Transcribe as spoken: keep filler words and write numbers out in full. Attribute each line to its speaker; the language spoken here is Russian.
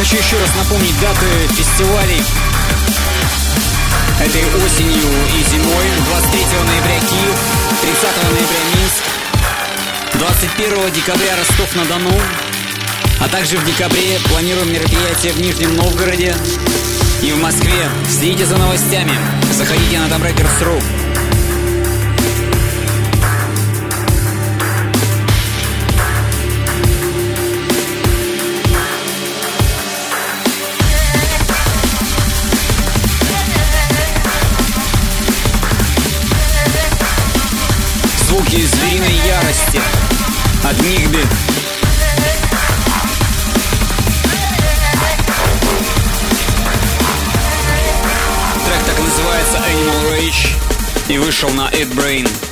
Speaker 1: Хочу еще раз напомнить даты фестивалей этой осенью и зимой. двадцать третьего ноября Киев, тридцатого ноября Минск, двадцать первого декабря Ростов-на-Дону, а также в декабре планируем мероприятия в Нижнем Новгороде и в Москве. Следите за новостями, заходите на Tabreakers точка ру. Звуки звериной ярости от Нигби. Трек так и называется Animal Rage и вышел на Eat Brain.